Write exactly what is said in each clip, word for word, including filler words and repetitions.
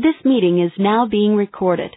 This meeting is now being recorded.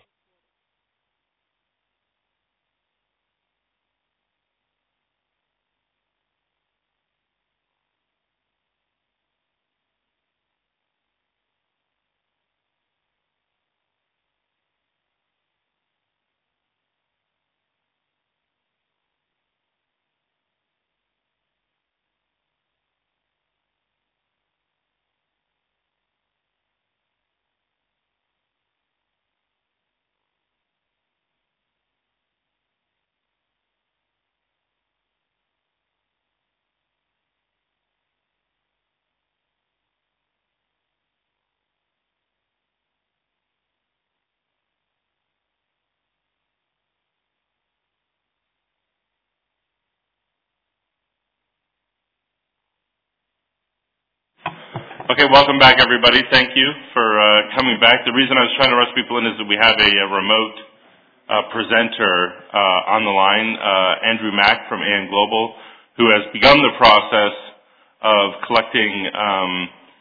Okay, welcome back, everybody. Thank you for uh, coming back. The reason I was trying to rush people in is that we have a, a remote uh, presenter uh, on the line, uh, Andrew Mack from A N Global, who has begun the process of collecting um,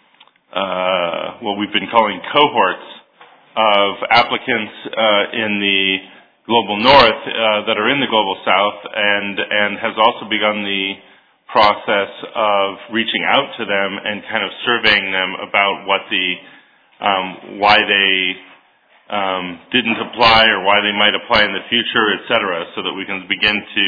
uh, what we've been calling cohorts of applicants uh, in the Global North uh, that are in the Global South, and, and has also begun the process of reaching out to them and kind of surveying them about what the um, why they um, didn't apply or why they might apply in the future, et cetera, so that we can begin to,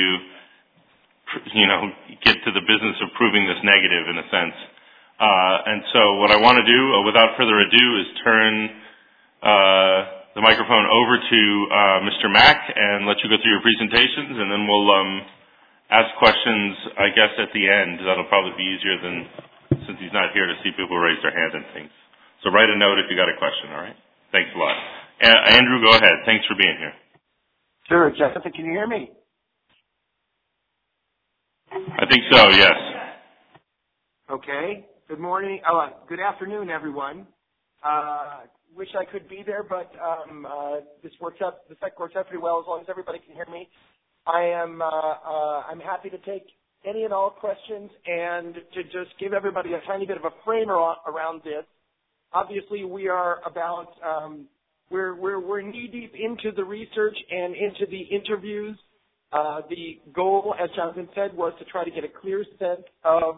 you know, get to the business of proving this negative in a sense. Uh, and so what I want to do, uh, without further ado, is turn uh, the microphone over to uh, Mister Mack and let you go through your presentations, and then we'll um, ask questions, I guess, at the end. That'll probably be easier than, since he's not here, to see people raise their hand and things. So write a note if you got a question, all right? Thanks a lot. Uh, Andrew, go ahead. Thanks for being here. Sure. Jessica, can you hear me? I think so, yes. Okay. Good morning. Oh, uh, good afternoon, everyone. Uh, wish I could be there, but um, uh, this works out, this works out pretty well as long as everybody can hear me. I am uh, uh, I'm happy to take any and all questions and to just give everybody a tiny bit of a frame around this. Obviously, we are about um, we're we're we're knee deep into the research and into the interviews. Uh, the goal, as Jonathan said, was to try to get a clear sense of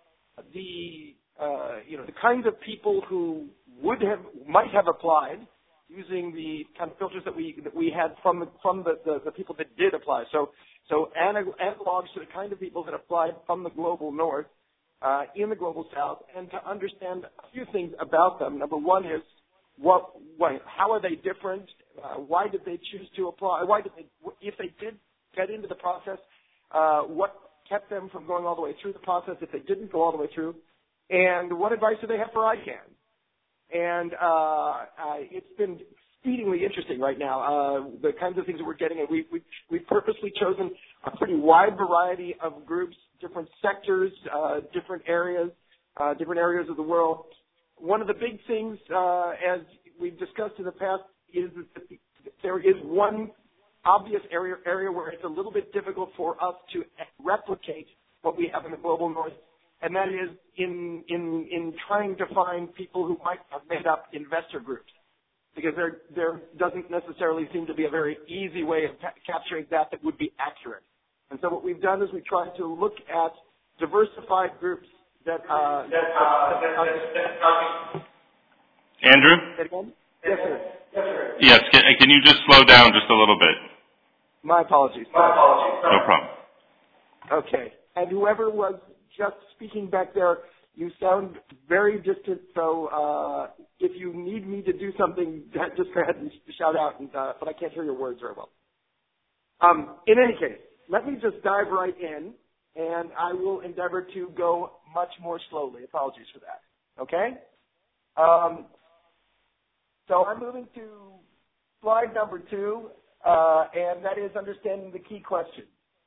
the uh, you know the kinds of people who would have might have applied, using the kind of filters that we that we had from the from the, the, the people that did apply. So so analogs to the kind of people that applied from the Global North uh, in the Global South, and to understand a few things about them. Number one is what, what how are they different? Uh, why did they choose to apply? Why did they, if they did get into the process, uh, what kept them from going all the way through the process if they didn't go all the way through? And what advice do they have for I CANN? And uh, uh, it's been exceedingly interesting right now, uh, the kinds of things that we're getting. And we, we, we've purposely chosen a pretty wide variety of groups, different sectors, uh, different areas, uh, different areas of the world. One of the big things, uh, as we've discussed in the past, is that there is one obvious area, area where it's a little bit difficult for us to replicate what we have in the Global North, and that is in, in, in trying to find people who might have made up investor groups, because there, there doesn't necessarily seem to be a very easy way of ca- capturing that that would be accurate. And so what we've done is we tried to look at diversified groups that... Uh, that, uh, that, uh, Andrew? Yes, sir. Yes, sir. Yes, can, can you just slow down just a little bit? My apologies. My apologies. No problem. Okay. And whoever was just speaking back there, you sound very distant, so uh, if you need me to do something, just go ahead and shout out, and, uh, but I can't hear your words very well. Um, in any case, let me just dive right in, and I will endeavor to go much more slowly. Apologies for that. Okay? Um, so I'm moving to slide number two, uh, and that is understanding the key question.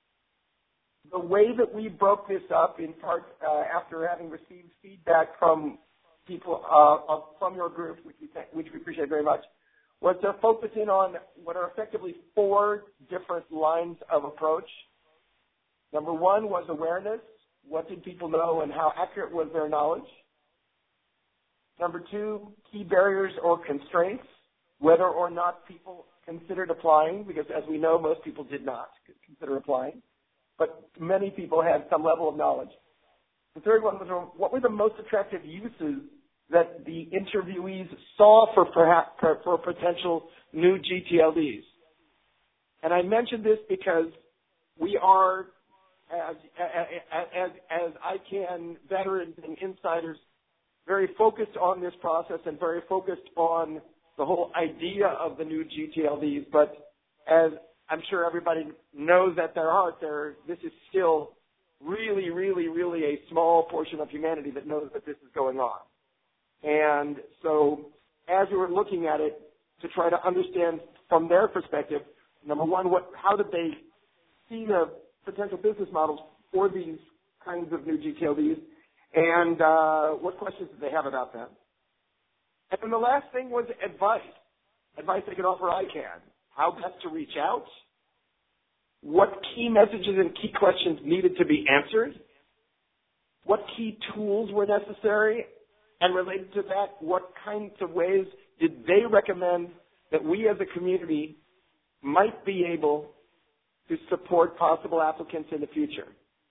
The way that we broke this up, in part uh, after having received feedback from people uh, of, from your group, which we, th- which we appreciate very much, was to focus in on what are effectively four different lines of approach. Number one was awareness. What did people know and how accurate was their knowledge? Number two, key barriers or constraints, whether or not people considered applying, because as we know, most people did not consider applying, but many people had some level of knowledge. The third one was, what were the most attractive uses that the interviewees saw for, perhaps, for, for potential new G T L Ds? And I mention this because we are, as, as, as ICANN veterans and insiders, very focused on this process and very focused on the whole idea of the new G T L Ds. But as I'm sure everybody knows at their heart, there, this is still really, really, really a small portion of humanity that knows that this is going on. And so as we were looking at it to try to understand from their perspective, number one, what, how did they see the potential business models for these kinds of new G T L Ds, and uh, what questions did they have about them? And then the last thing was advice, advice they could offer ICANN, how best to reach out, what key messages and key questions needed to be answered, what key tools were necessary, and related to that, what kinds of ways did they recommend that we as a community might be able to support possible applicants in the future.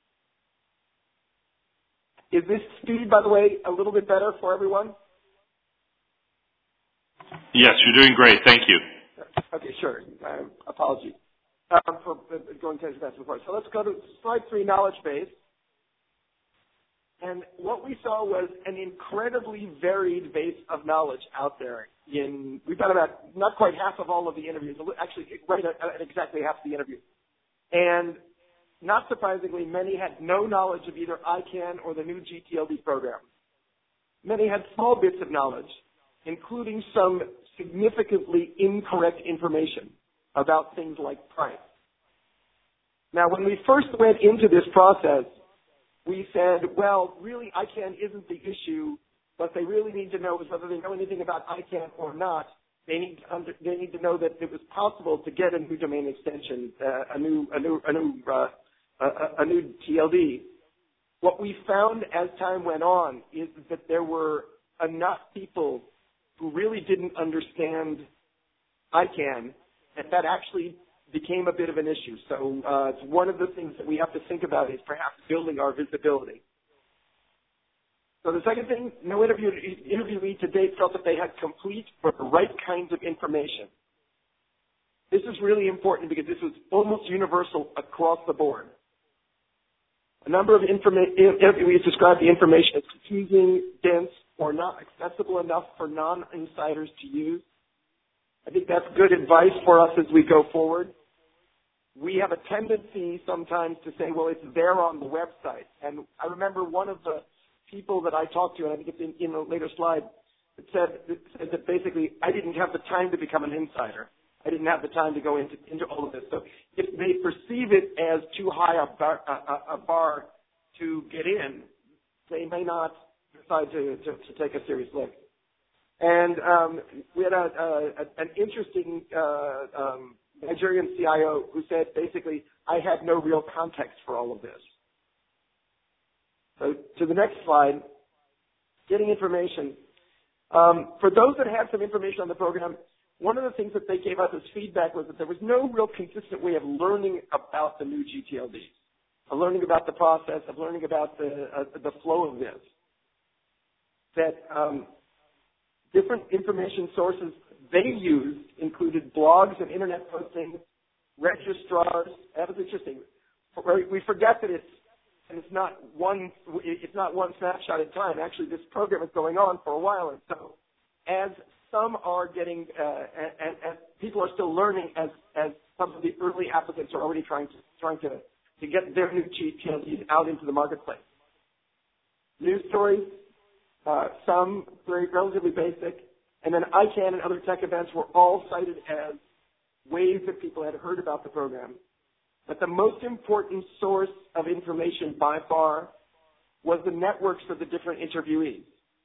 Is this speed, by the way, a little bit better for everyone? Yes, you're doing great. Thank you. Okay, sure. Uh, apologies um, for going to that before. So let's go to slide three, knowledge base. And what we saw was an incredibly varied base of knowledge out there. In we've got about not quite half of all of the interviews, actually right at, at exactly half of the interviews. And not surprisingly, many had no knowledge of either ICANN or the new G T L D program. Many had small bits of knowledge, including some significantly incorrect information about things like price. Now, when we first went into this process, we said, well, really, ICANN isn't the issue. What they really need to know is whether they know anything about ICANN or not. They need to under, they need to know that it was possible to get a new domain extension, uh, a new a new a new uh, a, a new T L D. What we found as time went on is that there were enough people who really didn't understand ICANN that that actually became a bit of an issue. So uh, it's one of the things that we have to think about is perhaps building our visibility. So the second thing, no interview, interviewee to date felt that they had complete or the right kinds of information. This is really important because this was almost universal across the board. A number of informa- interviewees described the information as confusing, dense, or not accessible enough for non-insiders to use. I think that's good advice for us as we go forward. We have a tendency sometimes to say, well, it's there on the website. And I remember one of the people that I talked to, and I think it's in, in a later slide, it said, it said that basically I didn't have the time to become an insider. I didn't have the time to go into, into all of this. So if they perceive it as too high a bar, a, a bar to get in, they may not decide to, to, to take a serious look. And um, we had a, a, an interesting uh, um, Nigerian C I O who said basically, I had no real context for all of this. So to the next slide, getting information. Um, for those that had some information on the program, one of the things that they gave us as feedback was that there was no real consistent way of learning about the new G T L Ds, of learning about the process, of learning about the, uh, the flow of this. That um, different information sources they used included blogs and internet postings, registrars. That was interesting. We forget that it's and it's not one it's not one snapshot in time. Actually, this program is going on for a while, and so as some are getting uh, and, and people are still learning as as some of the early applicants are already trying to trying to to get their new G T L Ds out into the marketplace. News stories, uh, some very relatively basic, and then ICANN and other tech events were all cited as ways that people had heard about the program. But the most important source of information by far was the networks of the different interviewees.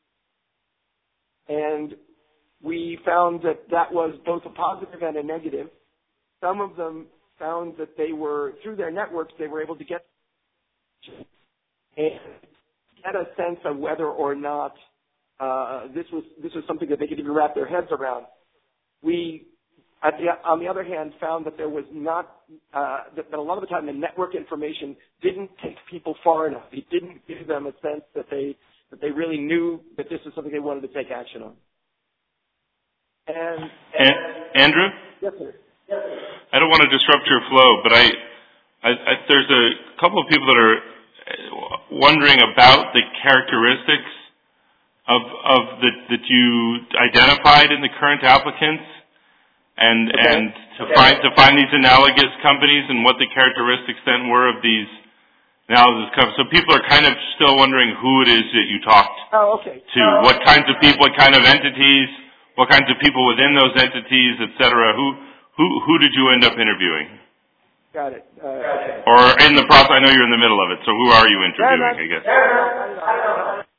And we found that that was both a positive and a negative. Some of them found that they were, through their networks, they were able to get and get a sense of whether or not uh, this was this was something that they could even wrap their heads around. We, at the, on the other hand, found that there was not uh, that, that a lot of the time the network information didn't take people far enough. It didn't give them a sense that they that they really knew that this was something they wanted to take action on. And, and Andrew? Yes, sir. Yes, sir. I don't want to disrupt your flow, but I, I, I there's a couple of people that are wondering about the characteristics of of the, that you identified in the current applicants, and okay. and to okay. find to find these analogous companies and what the characteristics then were of these analogous companies. So people are kind of still wondering who it is that you talked oh, okay. to, uh, what kinds of people, what kind of entities, what kinds of people within those entities, et cetera. Who who who did you end up interviewing? Got it. Uh, okay. Or in the process, I know you're in the middle of it, so who are you interviewing, yeah, I guess? Yeah, I know.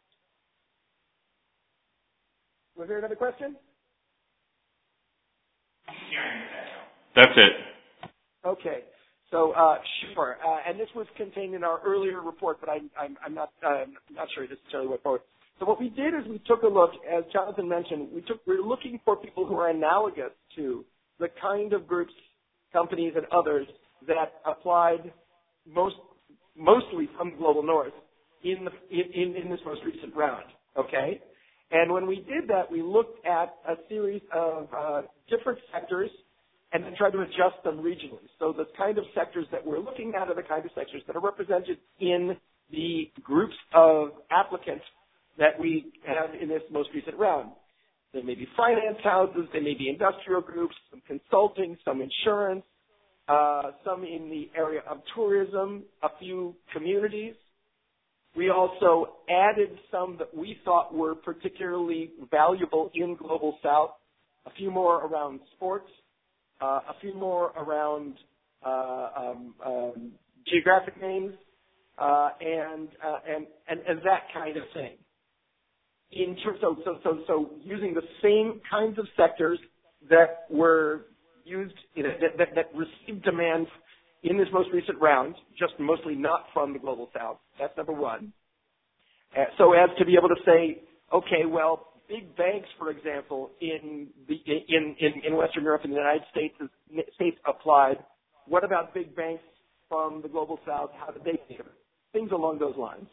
Was there another question? That's it. Okay. So, uh, sure. Uh, and this was contained in our earlier report, but I, I'm, I'm not, uh, not sure necessarily what forward. So what we did is we took a look, as Jonathan mentioned, we took, we're looking for people who are analogous to the kind of groups, companies, and others that applied most, mostly from the Global North in, the, in, in this most recent round, okay? And when we did that, we looked at a series of uh, different sectors and then tried to adjust them regionally. So the kind of sectors that we're looking at are the kind of sectors that are represented in the groups of applicants that we have in this most recent round. They may be finance houses, they may be industrial groups, some consulting, some insurance, uh, some in the area of tourism, a few communities. We also added some that we thought were particularly valuable in Global South, a few more around sports, uh, a few more around uh, um, um, geographic names, uh, and, uh, and and and that kind of thing. In terms of so so so using the same kinds of sectors that were used in a, that, that that received demand in this most recent round, just mostly not from the Global South. That's number one. Uh, so as to be able to say, okay, well, big banks, for example, in the in in, in Western Europe and the United States states applied. What about big banks from the Global South? How did they think of it? Things along those lines.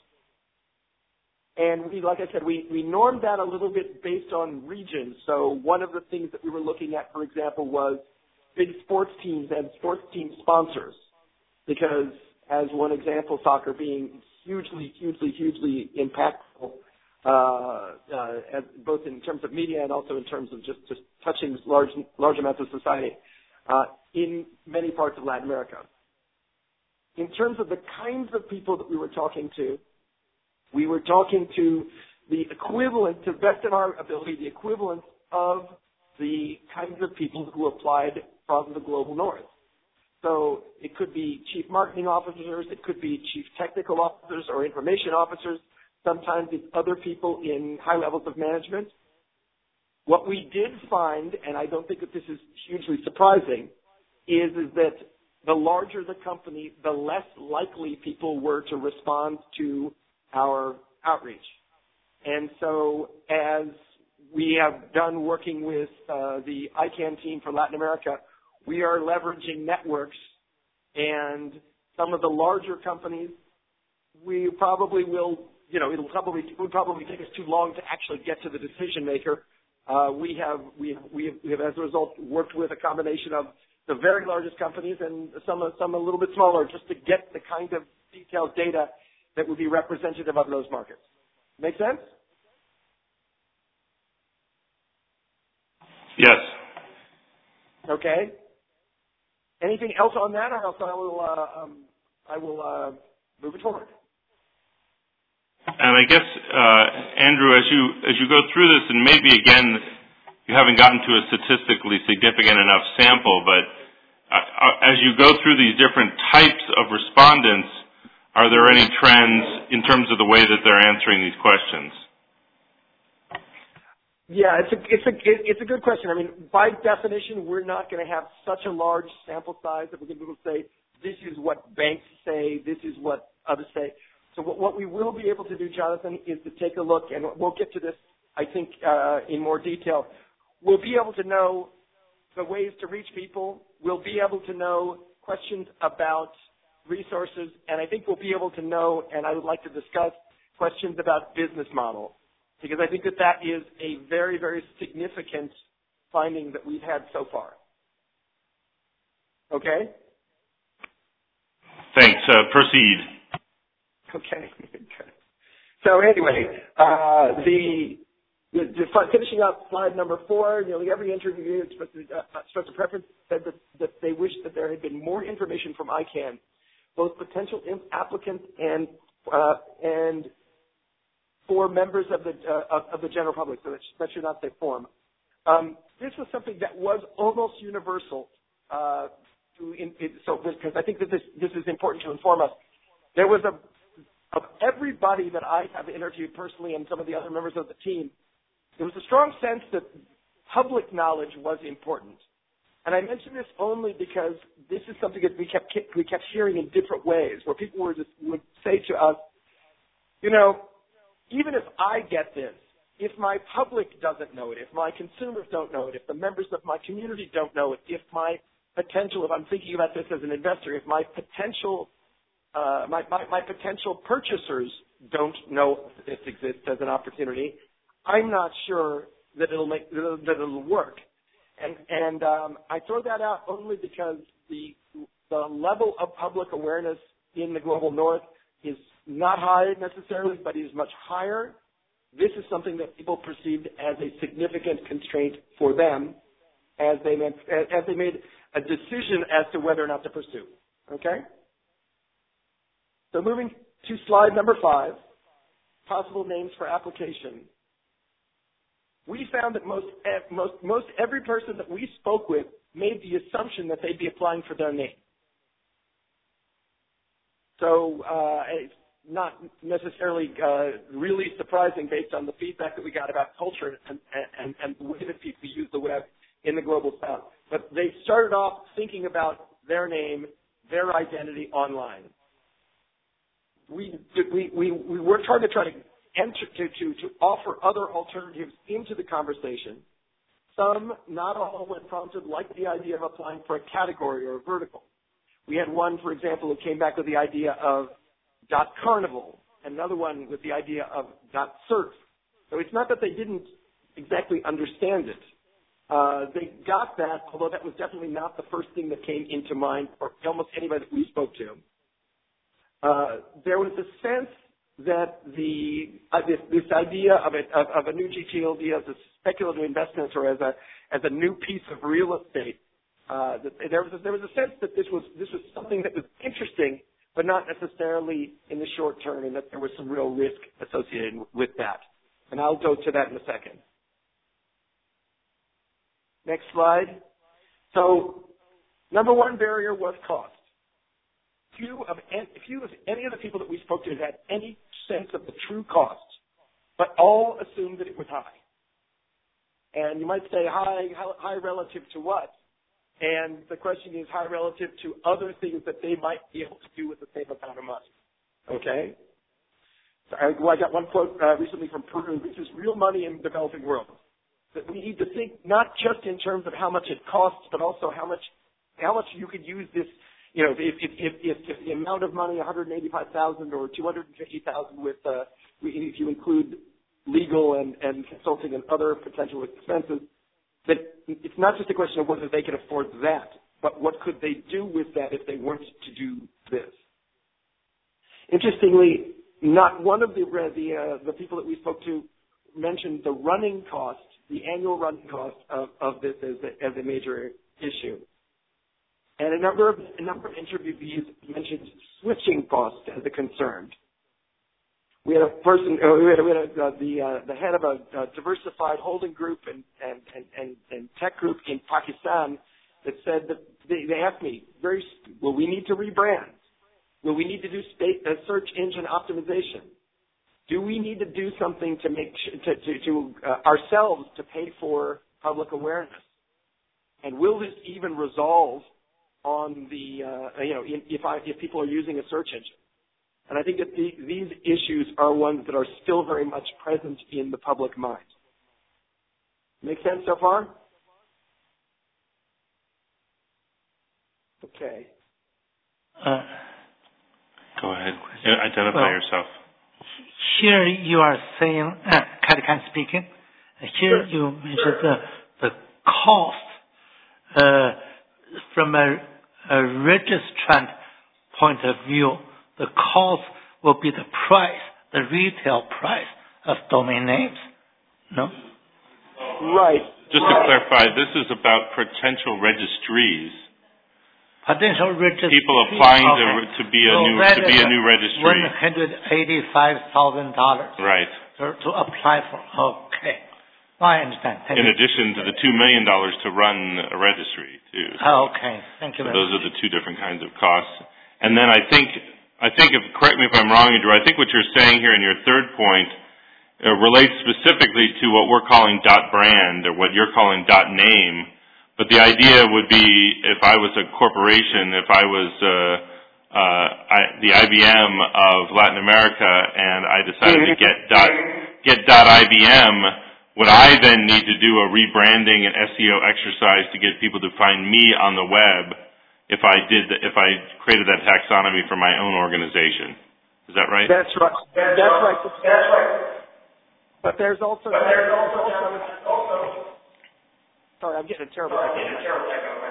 And we, like I said, we, we normed that a little bit based on regions. So one of the things that we were looking at, for example, was big sports teams and sports team sponsors. Because as one example, soccer being hugely, hugely, hugely impactful, uh, uh, as, both in terms of media and also in terms of just, just touching large, large amounts of society uh, in many parts of Latin America. In terms of the kinds of people that we were talking to, we were talking to the equivalent, to the best of our ability, the equivalent of the kinds of people who applied from the Global North. So it could be chief marketing officers, it could be chief technical officers or information officers. Sometimes it's other people in high levels of management. What we did find, and I don't think that this is hugely surprising, is, is that the larger the company, the less likely people were to respond to our outreach. And so as we have done working with uh, the I CANN team for Latin America, we are leveraging networks, and some of the larger companies, we probably will, you know, it'll probably, it would probably take us too long to actually get to the decision maker. Uh, we have, we have, we have, we have, as a result, worked with a combination of the very largest companies and some, some a little bit smaller, just to get the kind of detailed data that would be representative of those markets. Make sense? Yes. Okay. Anything else on that, or else I will uh, um, I will uh, move it forward. And I guess, uh, Andrew, as you as you go through this, and maybe again you haven't gotten to a statistically significant enough sample, but uh, as you go through these different types of respondents, are there any trends in terms of the way that they're answering these questions? Yeah, it's a it's a it's a good question. I mean, by definition, we're not going to have such a large sample size that we're going to be able to say this is what banks say, this is what others say. So what, what we will be able to do, Jonathan, is to take a look, and we'll get to this I think, uh, in more detail. We'll be able to know the ways to reach people. We'll be able to know questions about resources, and I think we'll be able to know, and I would like to discuss questions about business model, because I think that that is a very, very significant finding that we've had so far. Okay? Thanks. Uh, proceed. Okay. So anyway, uh, the, the, the finishing up slide number four, nearly every interview expressed, uh, expressed a preference, said that, that they wished that there had been more information from I CANN, both potential applicants and uh, and for members of the uh, of, of the general public. So that, that should not say form. Um, this was something that was almost universal. Uh, to in, it, so because I think that this this is important to inform us. There was a of everybody that I have interviewed personally and some of the other members of the team, there was a strong sense that public knowledge was important. And I mention this only because this is something that we kept we kept hearing in different ways, where people were just, would say to us, you know, even if I get this, if my public doesn't know it, if my consumers don't know it, if the members of my community don't know it, if my potential, if I'm thinking about this as an investor, if my potential uh, my, my, my potential purchasers don't know that this exists as an opportunity, I'm not sure that it'll make that it'll work. And, and um, I throw that out only because the the level of public awareness in the global north is not high necessarily, but is much higher. This is something that people perceived as a significant constraint for them as they made, as they made a decision as to whether or not to pursue. Okay? So moving to slide number five, possible names for application. We found that most, most, most every person that we spoke with made the assumption that they'd be applying for their name. So uh, it's not necessarily uh, really surprising based on the feedback that we got about culture and, and, and the way that people use the web in the global south. But they started off thinking about their name, their identity online. We, we, we, we worked hard to try to enter, to, to, to offer other alternatives into the conversation. Some, not all, when prompted, liked the idea of applying for a category or a vertical. We had one, for example, who came back with the idea of .carnival, and another one with the idea of .surf. So it's not that they didn't exactly understand it. Uh, they got that, although that was definitely not the first thing that came into mind for almost anybody that we spoke to. Uh, there was a sense that the uh, this, this idea of, it, of, of a new G T L D as a speculative investment or as a as a new piece of real estate, uh, that there was a, there was a sense that this was this was something that was interesting, but not necessarily in the short term, and that there was some real risk associated with that. And I'll go to that in a second. Next slide. So, number one barrier was cost. Few of, few of any of the people that we spoke to had any sense of the true cost, but all assumed that it was high. And you might say high, high relative to what? And the question is high relative to other things that they might be able to do with the same amount of money. Okay? So I, well, I got one quote uh, recently from Peru. This is real money in the developing world. That we need to think not just in terms of how much it costs, but also how much how much you could use this. You know, if if if, if, if the amount of money, one hundred eighty-five thousand or two hundred fifty thousand, with uh, if you include legal and, and consulting and other potential expenses, that it's not just a question of whether they can afford that, but what could they do with that if they weren't to do this. Interestingly, not one of the the uh, the people that we spoke to mentioned the running cost, the annual running cost of, of this as a, as a major issue. And a number of a number of interviewees mentioned switching costs as a concern. We had a person, uh, we had, we had a, uh, the uh, the head of a, a diversified holding group and and, and, and and tech group in Pakistan that said that they, they asked me, very, will we need to rebrand? Will we need to do state, uh, search engine optimization? Do we need to do something to make to to, to uh, ourselves to pay for public awareness? And will this even resolve on the, uh, you know, if, I, if people are using a search engine? And I think that the, these issues are ones that are still very much present in the public mind. Make sense so far? Okay. Uh, Go ahead. Identify well, yourself. Here you are saying, uh, Katikan speaking, here you mentioned the, the cost uh, from a, a registrant point of view, the cost will be the price, the retail price of domain names. No? Right. Just to clarify, this is about potential registries. Potential registry. People applying okay. to, to be a so new to be a new registry. One hundred eighty-five thousand dollars. Right. To, to apply for. Okay. I understand. Thank In you. addition to the two million dollars to run a registry too. So, okay. Thank you. So very those much. are the two different kinds of costs. And then I think I think if correct me if I'm wrong, Andrew. I think what you're saying here in your third point uh, relates specifically to what we're calling dot brand or what you're calling dot name. But the idea would be if I was a corporation, if I was uh, uh, I, the I B M of Latin America, and I decided to get dot, get dot I B M, would I then need to do a rebranding and S E O exercise to get people to find me on the web if I did the, if I created that taxonomy for my own organization? Is that right? That's right. That's right. That's right. But there's also but there's also, also sorry, I'm getting a terrible echo.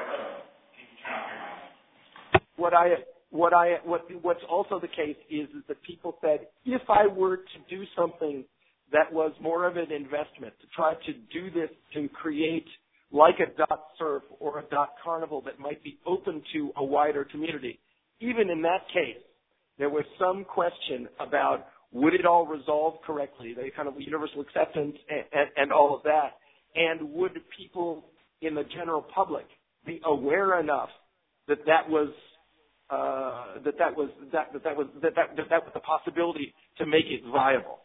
What I what I what what's also the case is, is that people said if I were to do something that was more of an investment to try to do this to create like a dot surf or a dot carnival that might be open to a wider community, even in that case, there was some question about would it all resolve correctly, the kind of universal acceptance and, and, and all of that, and would people in the general public be aware enough that that was uh, that that was that, that that was that that, that that was a possibility to make it viable.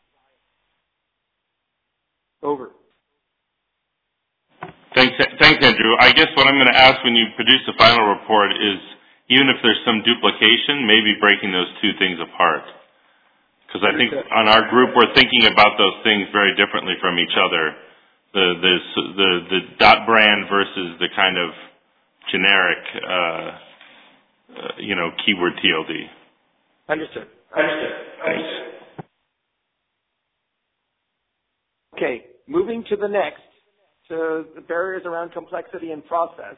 Over. Thanks, thanks, Andrew. I guess what I'm going to ask when you produce the final report is, even if there's some duplication, maybe breaking those two things apart. Because I think on our group we're thinking about those things very differently from each other. The the the, the dot brand versus the kind of generic, uh, uh, you know, keyword T L D. Understood. Understood. Thanks. Okay, moving to the next, to the barriers around complexity and process.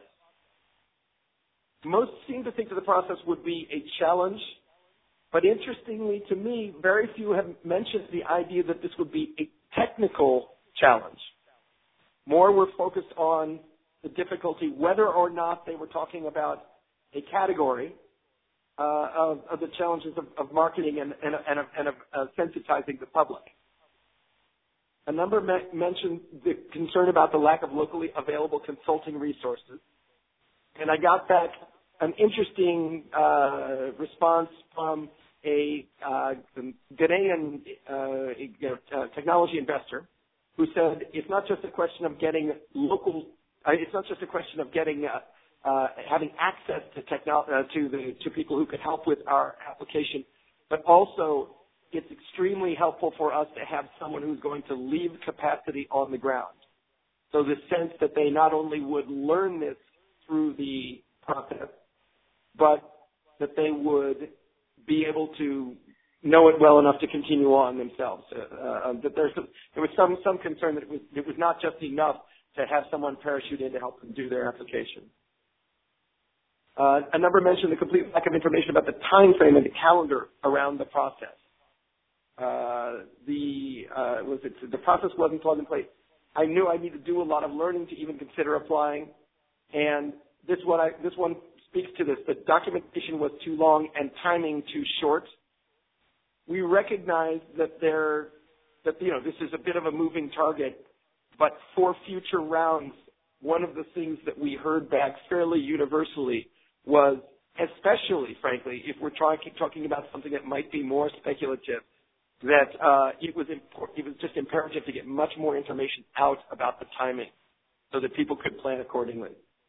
Most seem to think that the process would be a challenge, but interestingly to me, very few have mentioned the idea that this would be a technical challenge. More were focused on the difficulty, whether or not they were talking about a category uh, of, of the challenges of, of marketing and, and, and, of, and of uh, sensitizing the public. A number me- mentioned the concern about the lack of locally available consulting resources. And I got back an interesting uh, response from a uh, Ghanaian uh, you know, uh, technology investor who said it's not just a question of getting local, uh, it's not just a question of getting uh, uh, having access to techno- uh, to the to people who could help with our application, but also it's extremely helpful for us to have someone who's going to leave capacity on the ground. So the sense that they not only would learn this through the process, but that they would be able to know it well enough to continue on themselves. Uh, uh, that there's some, there was some, some concern that it was, it was not just enough to have someone parachute in to help them do their application. Uh, a number mentioned the complete lack of information about the time frame and the calendar around the process. Uh, the uh, was it, the process wasn't plug and play. I knew I needed to do a lot of learning to even consider applying, and this one I, this one speaks to this. The documentation was too long and timing too short. We recognize that there that you know this is a bit of a moving target, but for future rounds, one of the things that we heard back fairly universally was, especially frankly, if we're trying talking about something that might be more speculative, that uh, it was impor- it was just imperative to get much more information out about the timing so that people could plan accordingly.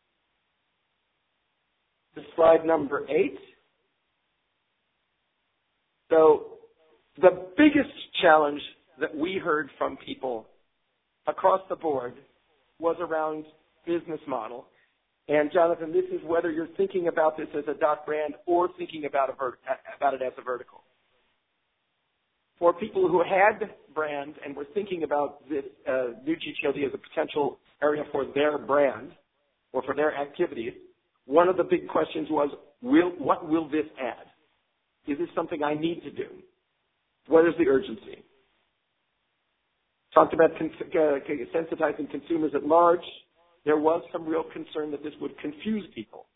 Slide number eight. So the biggest challenge that we heard from people across the board was around business model. And Jonathan, this is whether you're thinking about this as a dot brand or thinking about, a ver- about it as a vertical. For people who had brands and were thinking about this uh, new G T L D as a potential area for their brand or for their activities, one of the big questions was, will, what will this add? Is this something I need to do? What is the urgency? Talked about con- uh, sensitizing consumers at large. There was some real concern that this would confuse people.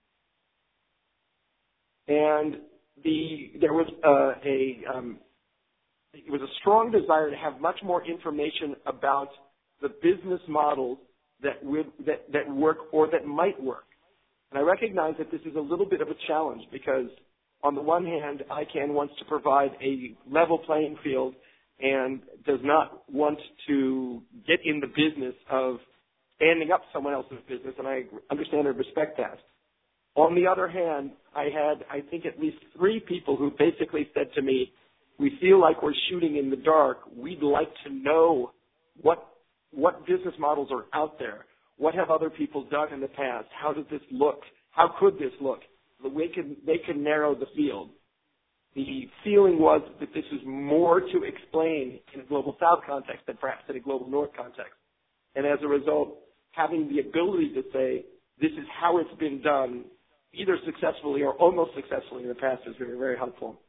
And the, there was uh, a, um, it was a strong desire to have much more information about the business models that would, that, that work or that might work. And I recognize that this is a little bit of a challenge because on the one hand, ICANN wants to provide a level playing field and does not want to get in the business of standing up someone else's business, and I understand and respect that. On the other hand, I had, I think, at least three people who basically said to me, we feel like we're shooting in the dark. We'd like to know what what business models are out there. What have other people done in the past? How does this look? How could this look? The way can, they can narrow the field. The feeling was that this is more to explain in a Global South context than perhaps in a Global North context. And as a result, having the ability to say, this is how it's been done, either successfully or almost successfully in the past, is very, very helpful.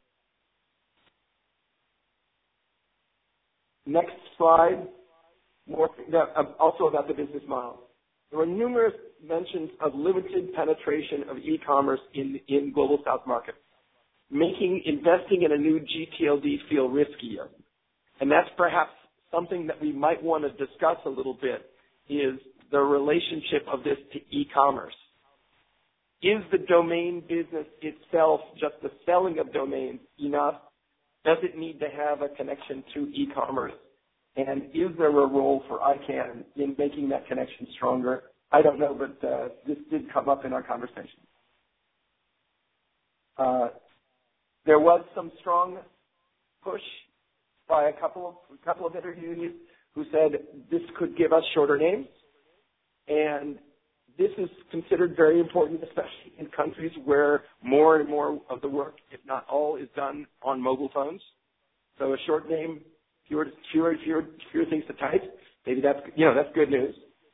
Next slide, more, also about the business model. There were numerous mentions of limited penetration of e-commerce in, in Global South markets, making investing in a new G T L D feel riskier. And that's perhaps something that we might want to discuss a little bit, is the relationship of this to e-commerce. Is the domain business itself, just the selling of domains, enough? Does it need to have a connection to e-commerce? And is there a role for ICANN in making that connection stronger? I don't know, but uh, this did come up in our conversation. Uh, there was some strong push by a couple of, a couple of interviewees who said this could give us shorter names. And this is considered very important, especially in countries where more and more of the work, if not all, is done on mobile phones. So a short name, fewer, fewer, fewer, fewer things to type. Maybe that's, you know, that's good news.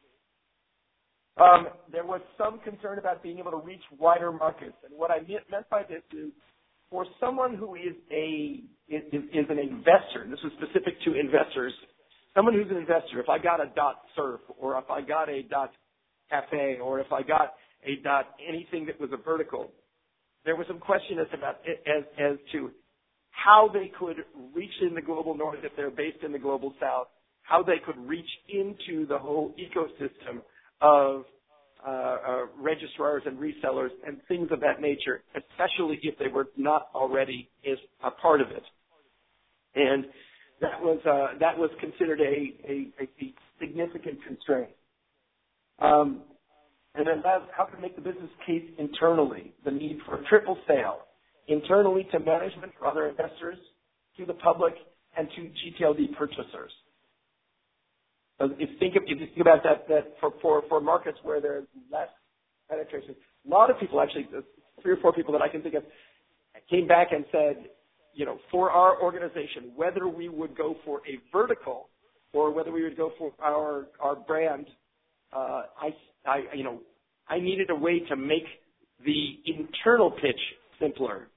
Um, there was some concern about being able to reach wider markets. And what I meant by this is, for someone who is a is, is an investor, and this is specific to investors, someone who's an investor, if I got a dot surf, or if I got a dot cafe, or if I got a dot anything that was a vertical, there was some question as about as as to how they could reach in the global north if they're based in the global south, how they could reach into the whole ecosystem of uh, uh, registrars and resellers and things of that nature, especially if they were not already is a part of it. And that was uh, that was considered a, a, a significant constraint. Um, and then that's how to make the business case internally, the need for a triple sale, internally to management or other investors, to the public, and to G T L D purchasers. So if you think, of, if you think about that, that for, for, for markets where there's less penetration, a lot of people actually, three or four people that I can think of, came back and said, you know, for our organization, whether we would go for a vertical or whether we would go for our our brand, uh, I, I, you know, I needed a way to make the internal pitch simpler.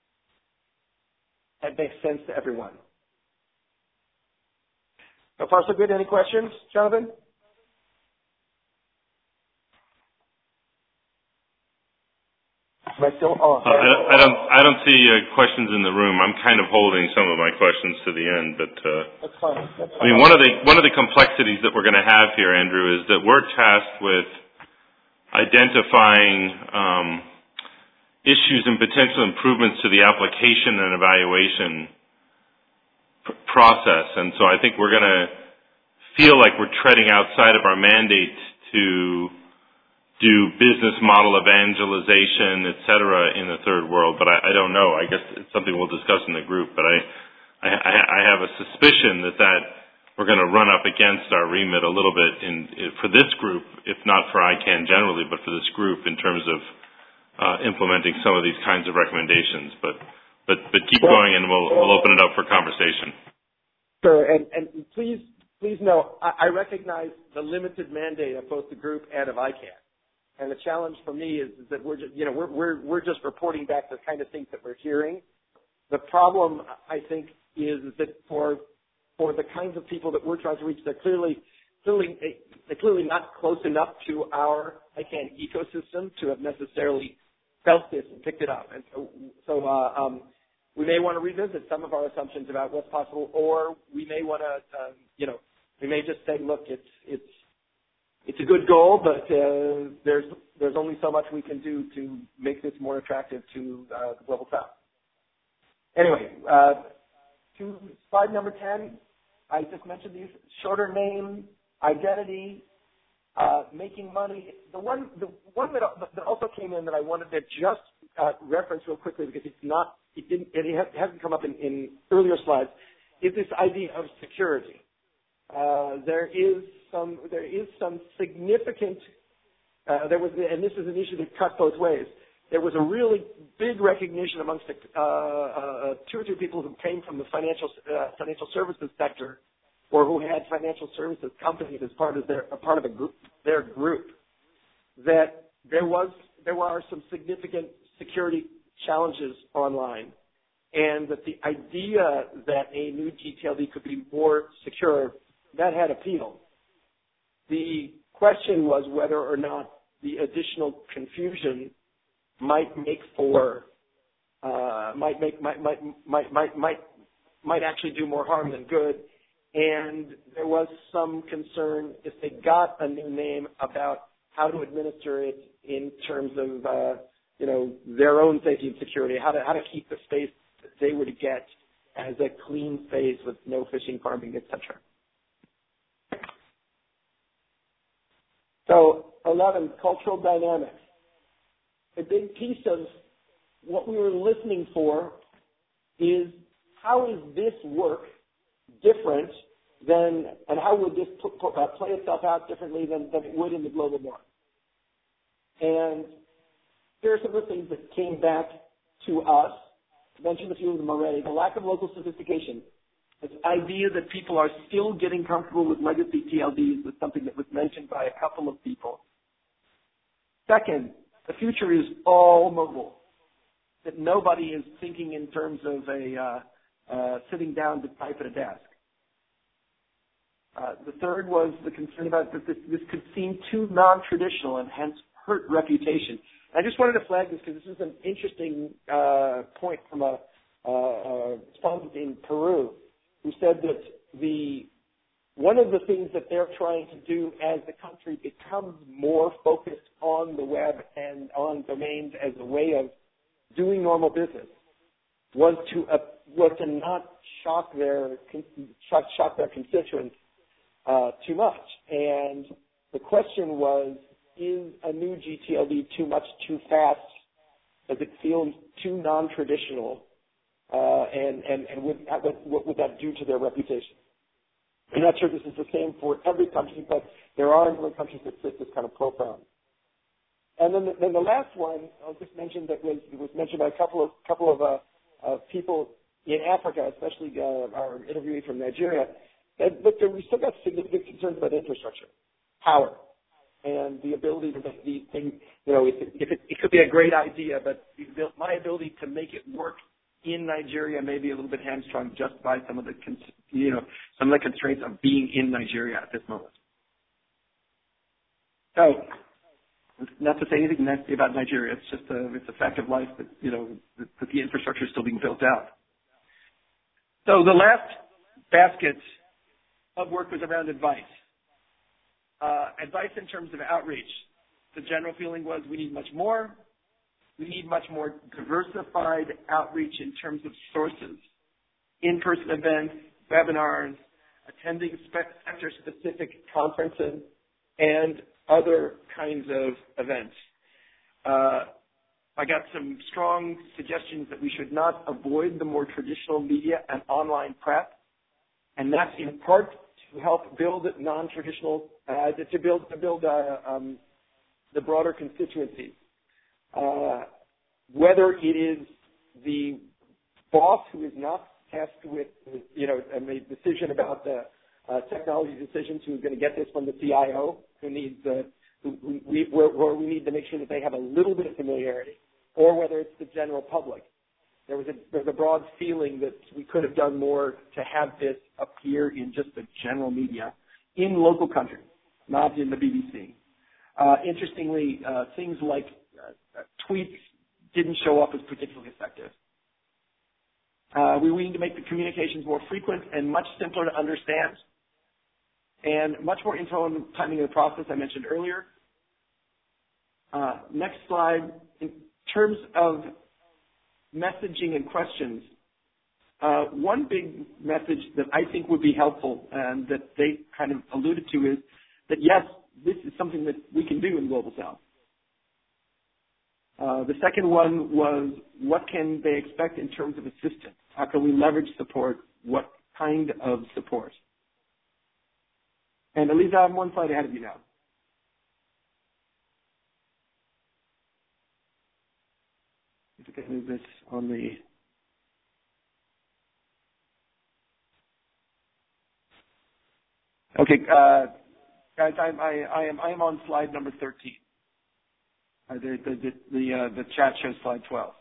That makes sense to everyone. So far, so good. Any questions, Jonathan? Am I still on? Uh, I, don't, I don't. I don't see uh, questions in the room. I'm kind of holding some of my questions to the end, but uh, that's fine. That's fine. I mean, one of the one of the complexities that we're going to have here, Andrew, is that we're tasked with identifying um, issues and potential improvements to the application and evaluation pr- process, and so I think we're going to feel like we're treading outside of our mandate to do business model evangelization, et cetera, in the third world. But I, I don't know. I guess it's something we'll discuss in the group. But I, I, I have a suspicion that, that we're going to run up against our remit a little bit in, in for this group, if not for I CANN generally, but for this group in terms of uh, implementing some of these kinds of recommendations. But but but keep well, going, and we'll we'll open it up for conversation. Sure, and and please please know I, I recognize the limited mandate of both the group and of I CANN. And the challenge for me is, is that we're just, you know, we're, we're, we're just reporting back the kind of things that we're hearing. The problem, I think, is that for, for the kinds of people that we're trying to reach, they're clearly, clearly, they're clearly not close enough to our I CANN ecosystem to have necessarily felt this and picked it up. And so, so uh, um, we may want to revisit some of our assumptions about what's possible, or we may want to, um, you know, we may just say, look, it's, it's, It's a good goal, but uh, there's there's only so much we can do to make this more attractive to uh, the global south. Anyway, uh, to slide number ten, I just mentioned these: shorter name, identity, uh, making money. The one the one that, that also came in that I wanted to just uh, reference real quickly because it's not it didn't it hasn't come up in, in earlier slides is this idea of security. Uh, there is some there is some significant uh, there was and this is an issue that cut both ways. There was a really big recognition amongst uh, uh, two or three people who came from the financial uh, financial services sector or who had financial services companies as part of their a part of a group, their group that there was there were some significant security challenges online, and that the idea that a new G T L D could be more secure, that had appeal. The question was whether or not the additional confusion might make for uh, might make might might might might might might actually do more harm than good. And there was some concern if they got a new name about how to administer it in terms of uh, you know their own safety and security, how to how to keep the space that they were to get as a clean space with no phishing, farming, et cetera. So, eleven, cultural dynamics. A big piece of what we were listening for is how is this work different than, and how would this put, uh, play itself out differently than, than it would in the global north? And here are some of the things that came back to us. I mentioned a few of them already. The lack of local sophistication. This idea that people are still getting comfortable with legacy T L Ds was something that was mentioned by a couple of people. Second, the future is all mobile. That nobody is thinking in terms of a uh, uh, sitting down to type at a desk. Uh, the third was the concern about that this, this could seem too non-traditional and hence hurt reputation. And I just wanted to flag this because this is an interesting uh, point from a, uh, a respondent in Peru, who said that the one of the things that they're trying to do as the country becomes more focused on the web and on domains as a way of doing normal business was to uh, was to not shock their shock, shock their constituents uh, too much. And the question was, is a new G T L D too much, too fast? Does it feel too non-traditional? Uh, and, and, and would, what would that do to their reputation? I'm not sure this is the same for every country, but there are other countries that fit this kind of profile. And then the, then the last one, I'll just mention that was, was mentioned by a couple of, couple of uh, uh, people in Africa, especially uh, our interviewee from Nigeria, that look, we still got significant concerns about infrastructure, power, and the ability to make these things, you know, if it, if it, it could be a great idea, but my ability to make it work in Nigeria may be a little bit hamstrung just by some of the, you know, some of the constraints of being in Nigeria at this moment. So, not to say anything nasty about Nigeria, it's just a, it's a fact of life that, you know, that, that the infrastructure is still being built out. So the last basket of work was around advice. Uh, advice in terms of outreach. The general feeling was we need much more. We need much more diversified outreach in terms of sources, in-person events, webinars, attending sector-specific conferences, and other kinds of events. Uh, I got some strong suggestions that we should not avoid the more traditional media and online prep, and that's in part to help build non-traditional, uh, to build to build uh, um, the broader constituency. Uh, whether it is the boss who is not tasked with, you know, a decision about the uh, technology decisions, who's going to get this from the C I O, who needs uh, who, who we, where, where we need to make sure that they have a little bit of familiarity, or whether it's the general public. There was a, there was a broad feeling that we could have done more to have this appear in just the general media in local countries, not in the B B C. Uh, interestingly, uh, things like uh, tweets didn't show up as particularly effective. Uh, we, we need to make the communications more frequent and much simpler to understand, and much more info on the timing of the process I mentioned earlier. Uh, next slide. In terms of messaging and questions, uh, one big message that I think would be helpful and that they kind of alluded to is that, yes, this is something that we can do in Global South. Uh, the second one was, what can they expect in terms of assistance? How can we leverage support? What kind of support? And Elisa, I'm one slide ahead of you now. If we can move this on the... Okay, uh, guys, I, I, I am I am on slide number thirteen. Uh, the the the the, uh, the chat shows slide twelve.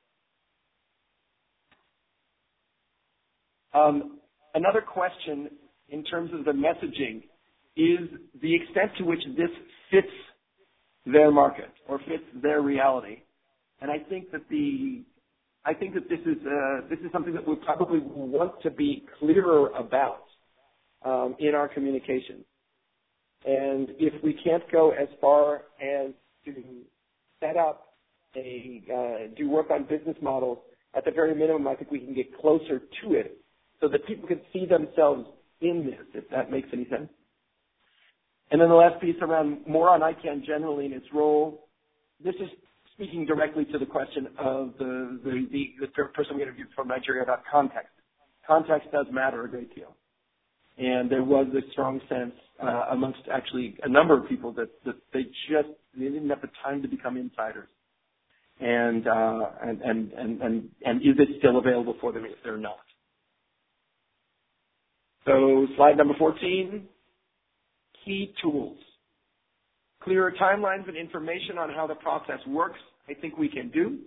Um, another question in terms of the messaging is the extent to which this fits their market or fits their reality. And I think that the I think that this is uh, this is something that we probably want to be clearer about um, in our communication. And if we can't go as far as to set up a uh, do work on business models, at the very minimum, I think we can get closer to it so that people can see themselves in this, if that makes any sense. And then the last piece around more on I CANN generally in its role. This is speaking directly to the question of the, the, the, the person we interviewed from Nigeria about context. Context does matter a great deal. And there was a strong sense uh, amongst actually a number of people that, that they just they didn't have the time to become insiders. And, uh, and, and, and, and, and is it still available for them if they're not? So slide number fourteen, key tools. Clearer timelines and information on how the process works, I think we can do.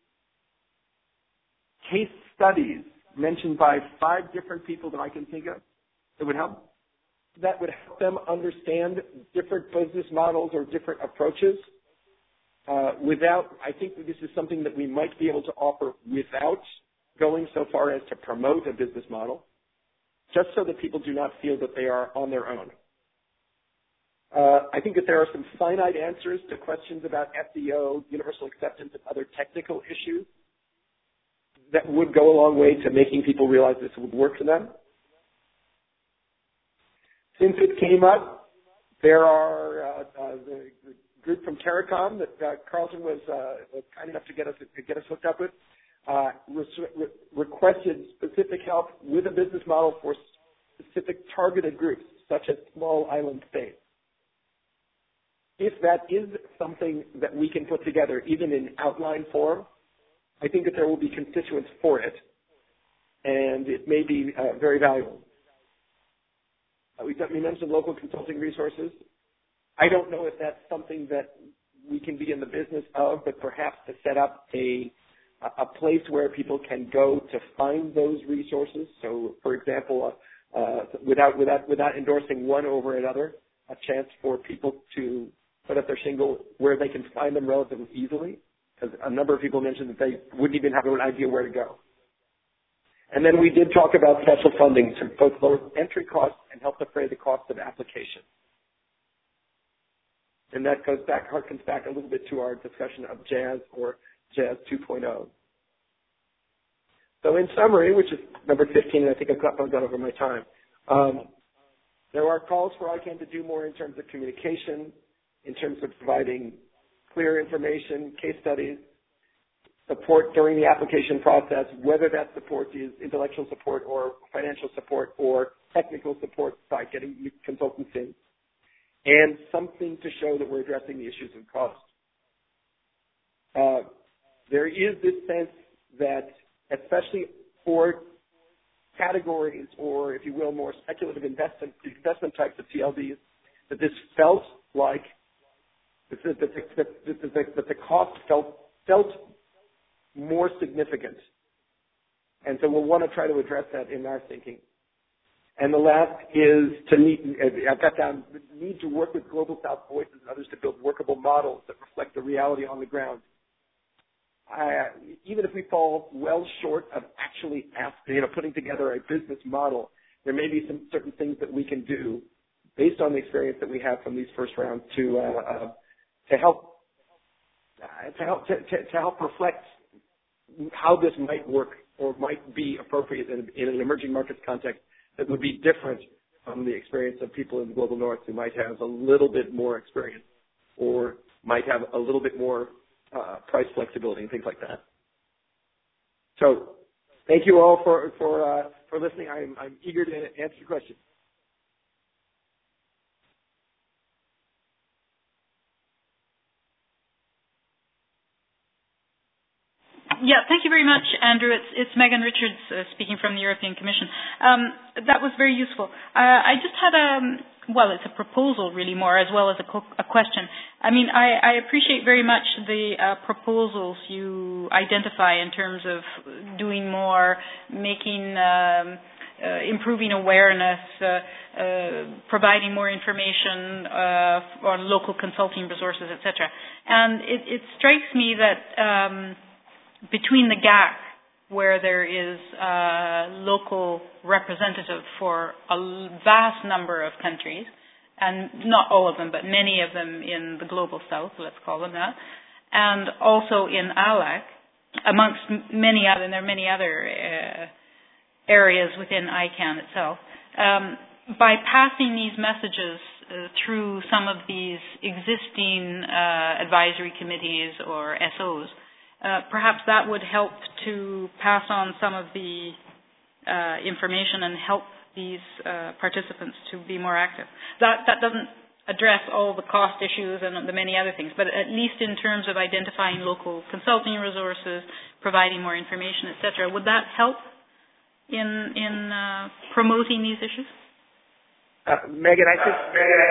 Case studies mentioned by five different people that I can think of that would help. That would help them understand different business models or different approaches. Uh, without, I think that this is something that we might be able to offer without going so far as to promote a business model, just so that people do not feel that they are on their own. Uh, I think that there are some finite answers to questions about S E O, universal acceptance, and other technical issues that would go a long way to making people realize this would work for them. Since it came up, there are uh, uh, the, the group from Terracom that uh, Carlton was, uh, was kind enough to get us to get us hooked up with, uh, re- re- requested specific help with a business model for specific targeted groups, such as small island states. If that is something that we can put together, even in outline form, I think that there will be constituents for it, and it may be uh, very valuable. Uh, we, we mentioned local consulting resources. I don't know if that's something that we can be in the business of, but perhaps to set up a a place where people can go to find those resources. So, for example, uh, uh, without without without endorsing one over another, a chance for people to put up their shingle where they can find them relatively easily, because a number of people mentioned that they wouldn't even have an idea where to go. And then we did talk about special funding to both lower entry costs and help defray the cost of application. And that goes back, harkens back a little bit to our discussion of Jazz or Jazz two point oh. So in summary, which is number fifteen, and I think I've got, I've got over my time, um, there are calls for I CANN to do more in terms of communication, in terms of providing clear information, case studies, support during the application process, whether that support is intellectual support or financial support or technical support by getting consultants in, and something to show that we're addressing the issues of cost. Uh, there is this sense that, especially for categories or, if you will, more speculative investment, investment types of T L Ds, that this felt like that the, that the, that the, that the cost felt felt more significant. And so we'll want to try to address that in our thinking. And the last is to need, I've got down, the need to work with Global South Voices and others to build workable models that reflect the reality on the ground. Uh, even if we fall well short of actually asking, you know, putting together a business model, there may be some certain things that we can do based on the experience that we have from these first rounds to uh, uh, to help uh, to help to, to, to help reflect how this might work or might be appropriate in, in an emerging markets context that would be different from the experience of people in the global north who might have a little bit more experience or might have a little bit more uh, price flexibility and things like that. So thank you all for for uh, for listening. I'm, I'm eager to answer your questions. Yeah, thank you very much, Andrew. It's, it's Megan Richards uh, speaking from the European Commission. Um, that was very useful. Uh, I just had a, well, it's a proposal really more as well as a, co- a question. I mean, I, I appreciate very much the uh, proposals you identify in terms of doing more, making, um, uh, improving awareness, uh, uh, providing more information uh, on local consulting resources, et cetera. And it, it strikes me that um, between the G A C, where there is a local representative for a vast number of countries, and not all of them, but many of them in the global south, let's call them that, and also in A L A C, amongst many other, and there are many other uh, areas within I CANN itself, um, by passing these messages uh, through some of these existing uh, advisory committees or S Os, Uh, perhaps that would help to pass on some of the uh, information and help these uh, participants to be more active. That, that doesn't address all the cost issues and the many other things, but at least in terms of identifying local consulting resources, providing more information, et cetera, would that help in, in uh, promoting these issues? Uh, Megan, I think...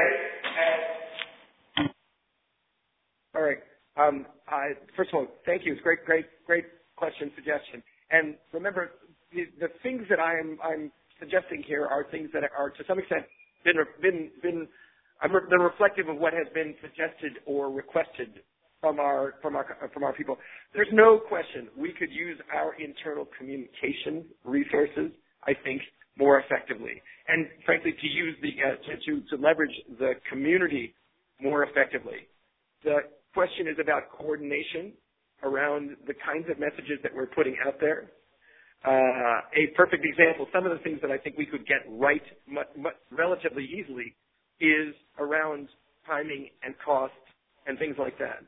All right. Um, I, first of all, thank you. It's great, great, great question, suggestion. And remember, the, the things that I'm, I'm suggesting here are things that are, to some extent, been been been, I'm re- been reflective of what has been suggested or requested from our from our from our people. There's no question we could use our internal communication resources, I think, more effectively, and frankly, to use the uh, to to leverage the community more effectively. The question is about coordination around the kinds of messages that we're putting out there. Uh, a perfect example, some of the things that I think we could get right much, much, relatively easily is around timing and cost and things like that.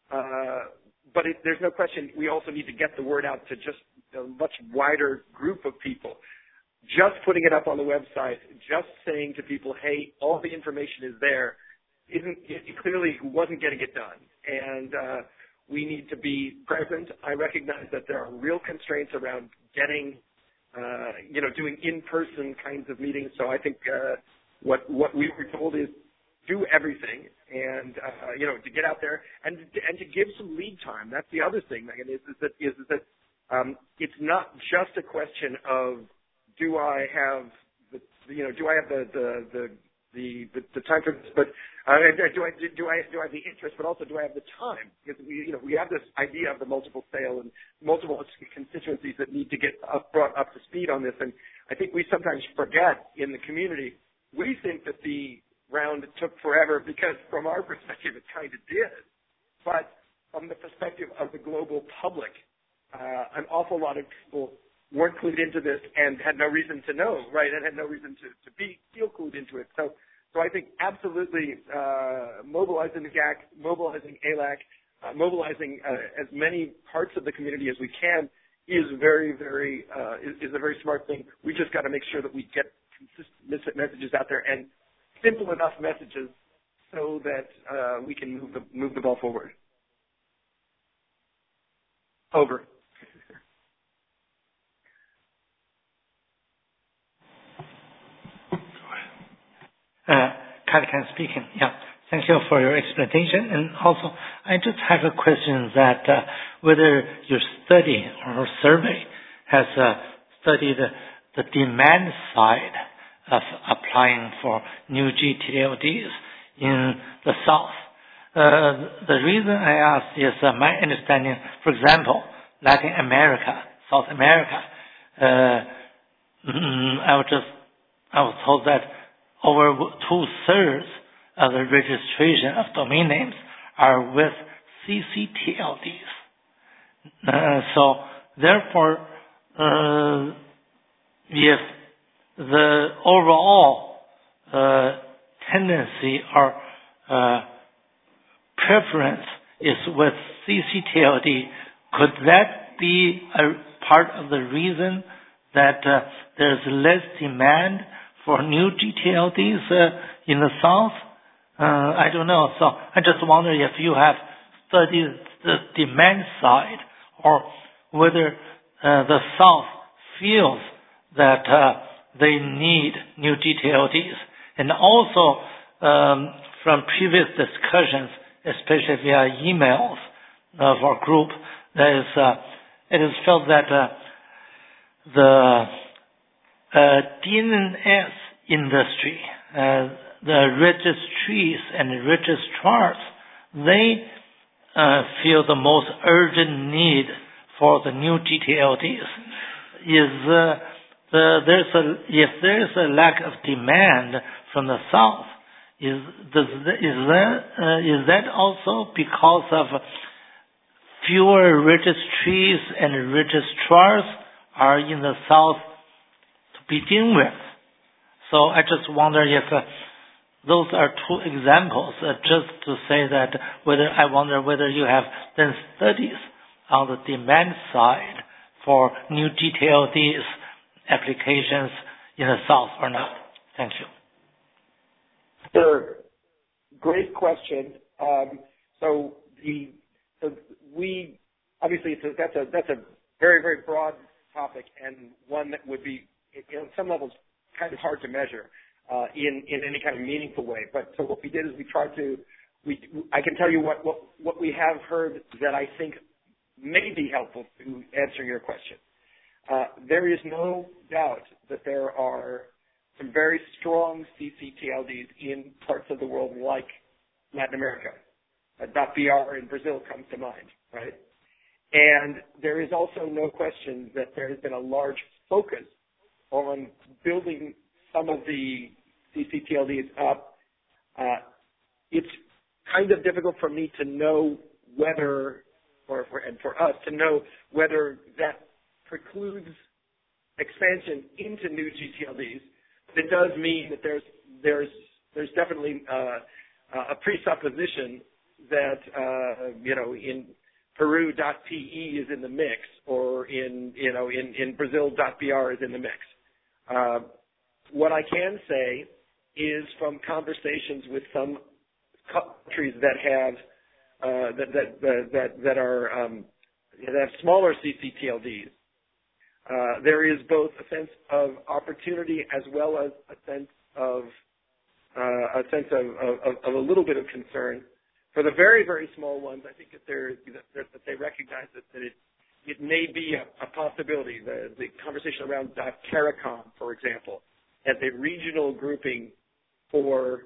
Uh, but it, there's no question we also need to get the word out to just a much wider group of people. Just putting it up on the website, just saying to people, hey, all the information is there, isn't, it clearly wasn't getting it done. And uh, we need to be present. I recognize that there are real constraints around getting, uh, you know, doing in-person kinds of meetings. So I think uh, what what we were told is do everything, and uh, you know, to get out there and and to give some lead time. That's the other thing, Megan, is, is that is, is that um, it's not just a question of do I have the you know do I have the the the The, the, the time for this, but uh, do I do I do I have the interest, but also do I have the time? Because we you know we have this idea of the multiple sale and multiple constituencies that need to get up, brought up to speed on this, and I think we sometimes forget in the community. We think that the round took forever because, from our perspective, it kind of did, but from the perspective of the global public, uh, an awful lot of people weren't clued into this and had no reason to know, right, and had no reason to, to be feel clued into it. So, so I think absolutely uh, mobilizing the G A C, mobilizing A L A C, uh, mobilizing uh, as many parts of the community as we can is very, very uh, is, is a very smart thing. We just got to make sure that we get consistent messages out there and simple enough messages so that uh, we can move the move the ball forward. Over. Uh, Kalikan speaking. Yeah, thank you for your explanation. And also, I just have a question that uh, whether your study or survey has uh, studied the demand side of applying for new G T L Ds in the South. Uh, the reason I ask is uh, my understanding, for example, Latin America, South America, uh, I was just, I was told that over two-thirds of the registration of domain names are with C C T L Ds. Uh, so, therefore, uh, if the overall uh, tendency or uh, preference is with C C T L D, could that be a part of the reason that uh, there's less demand for new G T L Ds uh, in the South? Uh, I don't know. So I just wonder if you have studied the demand side or whether uh, the South feels that uh, they need new G T L Ds. And also um, from previous discussions, especially via emails of our group, that is, uh, it is felt that uh, the uh, D N S industry, uh, the registries and registrars, they uh, feel the most urgent need for the new G T L Ds. Is uh, the, there's a, if there is a lack of demand from the South, is does is that uh, is that also because of fewer registries and registrars are in the South to begin with? So I just wonder if uh, those are two examples, uh, just to say that whether I wonder whether you have done studies on the demand side for new G T L Ds applications in the South or not. Thank you. Sure. Great question. Um, so the so we obviously it's a, that's a that's a very very broad topic and one that would be on some levels kind of hard to measure uh, in in any kind of meaningful way. But so what we did is we tried to we I can tell you what what what we have heard that I think may be helpful to answer your question. Uh, there is no doubt that there are some very strong C C T L Ds in parts of the world like Latin America. Uh, .br in Brazil comes to mind, right? And there is also no question that there has been a large focus on building some of the C C T L Ds up. Uh, it's kind of difficult for me to know whether, or for, and for us to know whether that precludes expansion into new G T L Ds. It does mean that there's there's there's definitely uh, a presupposition that uh, you know in Peru .pe is in the mix, or in you know in in Brazil .br is in the mix. Uh, what I can say is from conversations with some countries that have uh, that, that that that that are um, that have smaller C C T L Ds. Uh, there is both a sense of opportunity as well as a sense of uh, a sense of, of, of a little bit of concern. For the very, very small ones, I think that, that, that they recognize that, that it, it may be a, a possibility. The, the conversation around CARICOM, for example, as a regional grouping for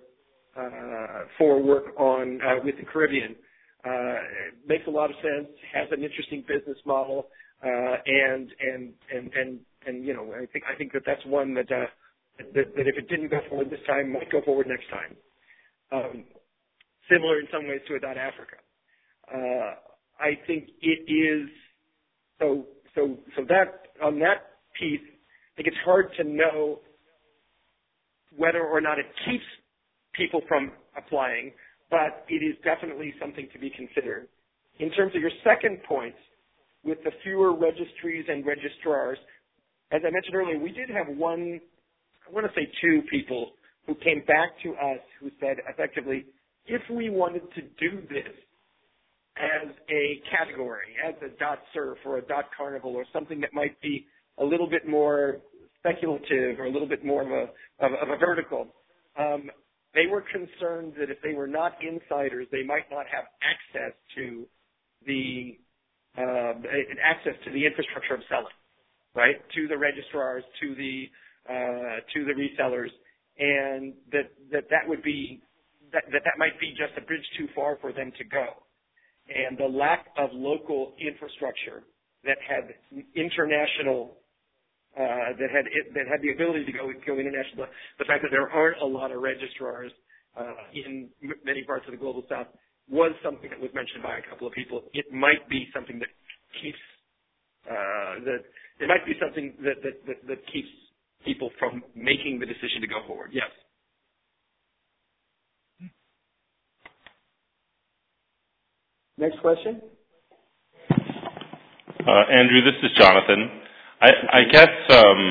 uh, for work on uh, with the Caribbean, uh, makes a lot of sense. Has an interesting business model. Uh, and, and, and, and, and, you know, I think, I think that that's one that, uh, that, that if it didn't go forward this time, might go forward next time. Um, similar in some ways to a dot Africa. Uh, I think it is, so, so, so that, on that piece, I think it's hard to know whether or not it keeps people from applying, but it is definitely something to be considered. In terms of your second point, with the fewer registries and registrars, as I mentioned earlier, we did have one, I want to say two people who came back to us who said effectively, if we wanted to do this as a category, as a .surf or a .carnival or something that might be a little bit more speculative or a little bit more of a, of, of a vertical, um, they were concerned that if they were not insiders, they might not have access to the uh, access to the infrastructure of selling, right? To the registrars, to the uh, to the resellers, and that that that would be that, that that might be just a bridge too far for them to go, and the lack of local infrastructure that had international. Uh, that had it, that had the ability to go go international. The fact that there aren't a lot of registrars uh, in m- many parts of the global south was something that was mentioned by a couple of people. It might be something that keeps uh, that it might be something that, that that that keeps people from making the decision to go forward. Yes. Next question. Uh, Andrew, this is Jonathan. I, I guess um,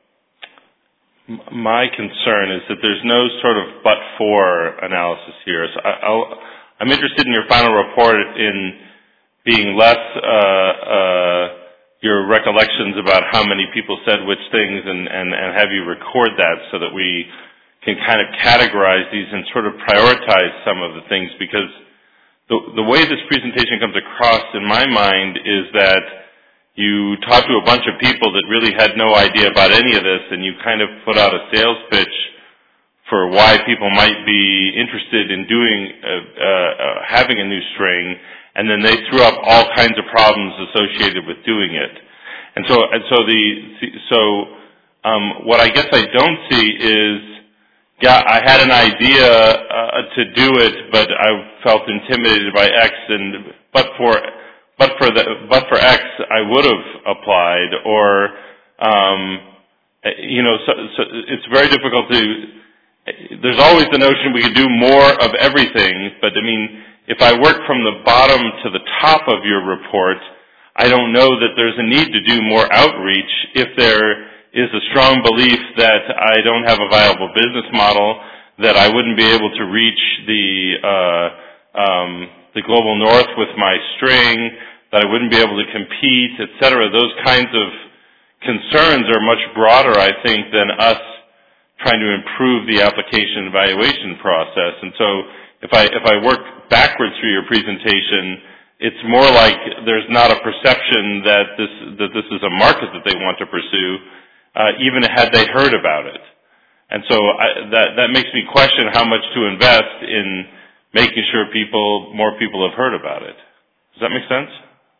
my concern is that there's no sort of but-for analysis here. So I, I'll, I'm interested in your final report in being less uh, uh, your recollections about how many people said which things and, and, and have you record that so that we can kind of categorize these and sort of prioritize some of the things, because the, the way this presentation comes across in my mind is that you talked to a bunch of people that really had no idea about any of this, and you kind of put out a sales pitch for why people might be interested in doing, uh, uh, having a new string, and then they threw up all kinds of problems associated with doing it. And so, and so the, so, um, what I guess I don't see is, yeah, I had an idea uh, to do it, but I felt intimidated by X, and but for But for the, but for X, I would have applied, or, um, you know, so, so it's very difficult to, there's always the notion we could do more of everything, but I mean, if I work from the bottom to the top of your report, I don't know that there's a need to do more outreach if there is a strong belief that I don't have a viable business model, that I wouldn't be able to reach the, uh, um, the global north with my string, that I wouldn't be able to compete, et cetera. Those kinds of concerns are much broader, I think, than us trying to improve the application evaluation process. And so if I, if I work backwards through your presentation, it's more like there's not a perception that this, that this is a market that they want to pursue, uh, even had they heard about it. And so I, that, that makes me question how much to invest in making sure people, more people have heard about it. Does that make sense?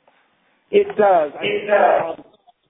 It does. I mean, um,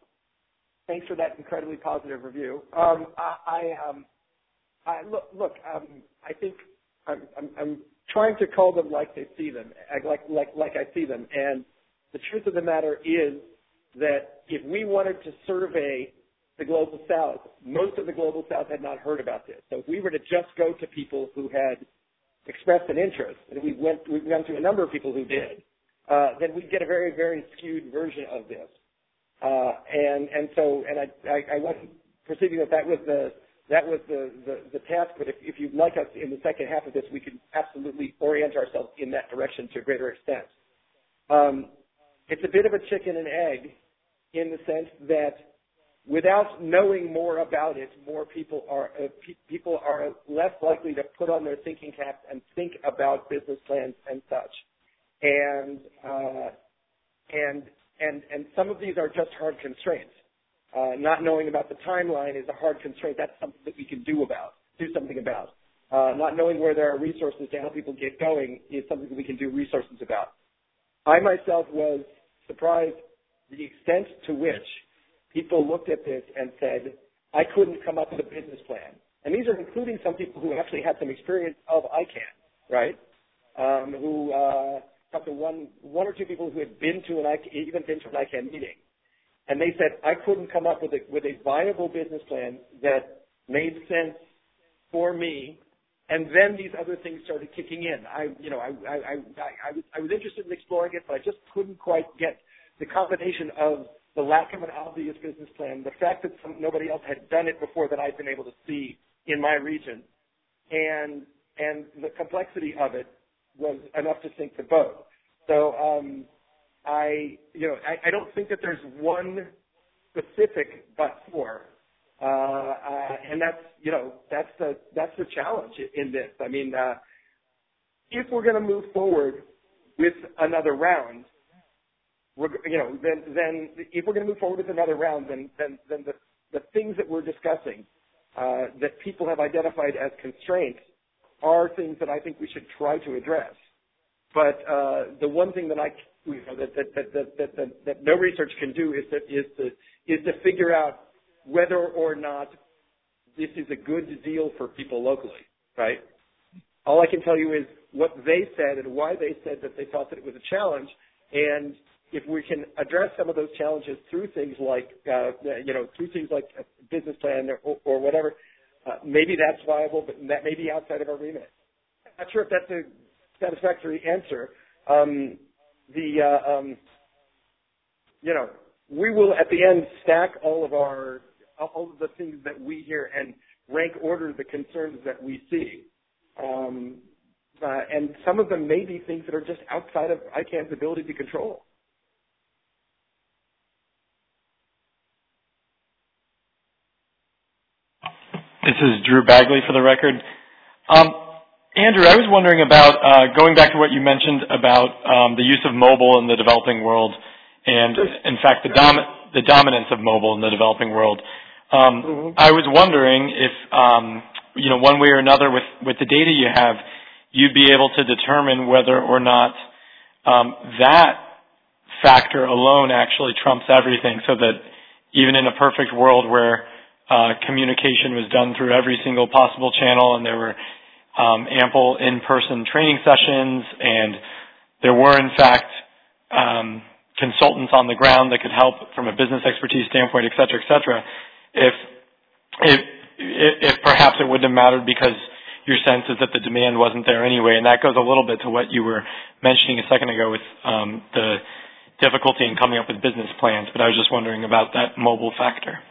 thanks for that incredibly positive review. Um, I, I, um, I look, look. Um, I think I'm, I'm, I'm trying to call them like they see them, like, like, like I see them. And the truth of the matter is that if we wanted to survey the Global South, most of the Global South had not heard about this. So if we were to just go to people who had expressed an interest, and we went, we went to a number of people who did, uh, then we'd get a very, very skewed version of this. Uh, and, and so, and I, I, I wasn't perceiving that that was the, that was the, the, the task, but if, if you'd like us in the second half of this, we could absolutely orient ourselves in that direction to a greater extent. Um, it's a bit of a chicken and egg in the sense that without knowing more about it, more people are uh, pe- people are less likely to put on their thinking caps and think about business plans and such. And uh, and and and some of these are just hard constraints. Uh, not knowing about the timeline is a hard constraint. That's something that we can do about, do something about. Uh, not knowing where there are resources to help people get going is something that we can do resources about. I myself was surprised the extent to which people looked at this and said, I couldn't come up with a business plan. And these are including some people who actually had some experience of I CANN, right? Um, who uh, talked to one, one or two people who had been to an I CANN, even been to an I CANN meeting. And they said, I couldn't come up with a, with a viable business plan that made sense for me and then these other things started kicking in. I, you know, I, I, I, I, was, I was interested in exploring it, but I just couldn't quite get the combination of the lack of an obvious business plan, the fact that some, nobody else had done it before that I'd been able to see in my region, and and the complexity of it was enough to sink the boat. So um, I, you know, I, I don't think that there's one specific but for. Uh, uh, and that's, you know, that's the, that's the challenge in this. I mean, uh, if we're going to move forward with another round, we're, you know, then, then if we're going to move forward with another round, then, then, then the, the things that we're discussing, uh, that people have identified as constraints are things that I think we should try to address. But, uh, the one thing that I, you know, that, that, that, that, that, that, that no research can do is to, is to, is to figure out whether or not this is a good deal for people locally, right? All I can tell you is what they said and why they said that they thought that it was a challenge. And if we can address some of those challenges through things like, uh, you know, through things like a business plan or, or whatever, uh, maybe that's viable, but that may be outside of our remit. I'm not sure if that's a satisfactory answer. Um, the, uh, um, you know, we will at the end stack all of our all of the things that we hear and rank order the concerns that we see. Um, uh, and some of them may be things that are just outside of I CANN's ability to control. This is Drew Bagley for the record. Um, Andrew, I was wondering about, uh, going back to what you mentioned about um, the use of mobile in the developing world and, in fact, the, dom- the dominance of mobile in the developing world. Um, mm-hmm. I was wondering if, um, you know, one way or another with, with the data you have, you'd be able to determine whether or not um, that factor alone actually trumps everything, so that even in a perfect world where uh, communication was done through every single possible channel and there were um, ample in-person training sessions and there were, in fact, um, consultants on the ground that could help from a business expertise standpoint, et cetera, et cetera, If, if, if perhaps it wouldn't have mattered because your sense is that the demand wasn't there anyway, and that goes a little bit to what you were mentioning a second ago with um, the difficulty in coming up with business plans, but I was just wondering about that mobile factor.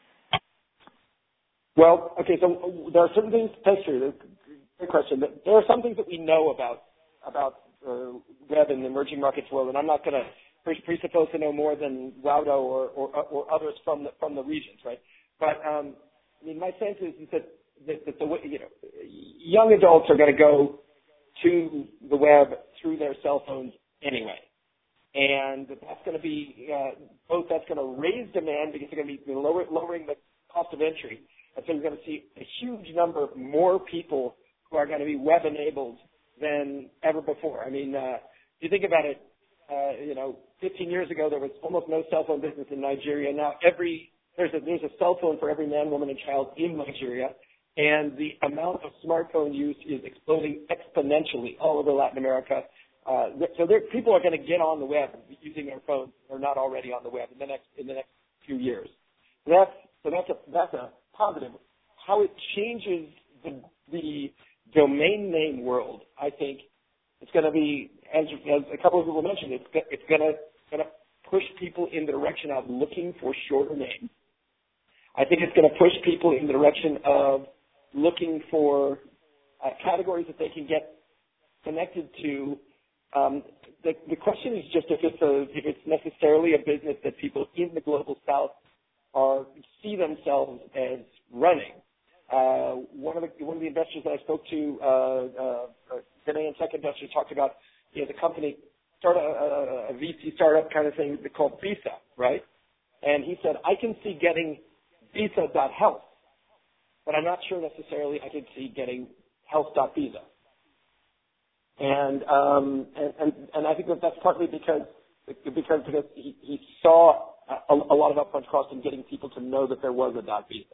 Well, okay, so there are certain things, thanks for the great question. There are some things that we know about, about uh, web in the emerging markets world, and I'm not going to presuppose to know more than Waudo or, or, or others from the, from the regions, right? But um, I mean, my sense is, is that, that, that the you know young adults are going to go to the web through their cell phones anyway, and that's going to be uh, both that's going to raise demand because they're going to be lower, lowering the cost of entry, and so you're going to see a huge number of more people who are going to be web enabled than ever before. I mean, uh, if you think about it. Uh, you know, fifteen years ago there was almost no cell phone business in Nigeria. Now every there's a there's a cell phone for every man, woman, and child in Nigeria, and the amount of smartphone use is exploding exponentially all over Latin America. Uh, so there, people are going to get on the web using their phones, or not already on the web in the next in the next few years. So that's so that's a that's a positive. How it changes the the domain name world, I think. It's going to be, as, as a couple of people mentioned, it's, it's going to going to push people in the direction of looking for shorter names. I think it's going to push people in the direction of looking for uh, categories that they can get connected to. Um, the, the question is just if it's a, if it's necessarily a business that people in the global south are see themselves as running. Uh, one of the one of the investors that I spoke to, uh, uh, Ghanaian tech investors, talked about, you know, the company start a, a, a V C startup kind of thing called Visa, right? And he said, I can see getting Visa.health, but I'm not sure necessarily I could see getting health.visa. And um, and, and and I think that that's partly because because because he, he saw a, a lot of upfront cost in getting people to know that there was a .visa.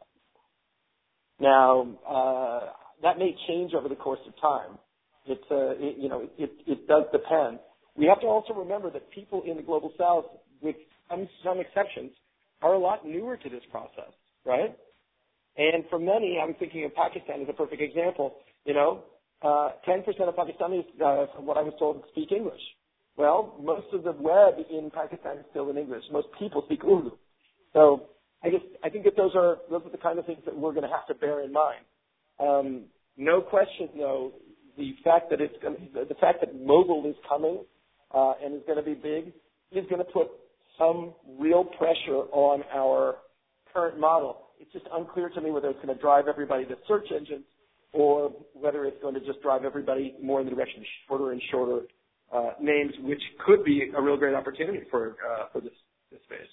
Now, uh, that may change over the course of time. It, uh, it you know, it, it does depend. We have to also remember that people in the global south, with some, some exceptions, are a lot newer to this process, right? And for many, I'm thinking of Pakistan as a perfect example. You know, uh, ten percent of Pakistanis, uh, from what I was told, speak English. Well, most of the web in Pakistan is still in English. Most people speak Urdu. So I guess I think that those are those are the kind of things that we're going to have to bear in mind. Um, no question, though, the fact that it's going to, the fact that mobile is coming uh, and is going to be big is going to put some real pressure on our current model. It's just unclear to me whether it's going to drive everybody to search engines or whether it's going to just drive everybody more in the direction of shorter and shorter uh, names, which could be a real great opportunity for uh, for this, this space.